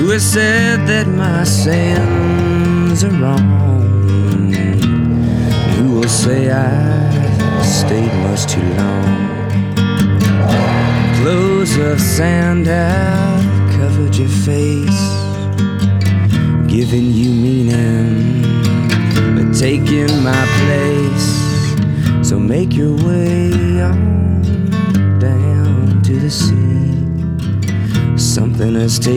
Who has said that my sins are wrong? Who will say I stayed much too long? Clothes of sand have covered your face, giving you meaning, but taking my place. So make your way on down to the sea. Something has taken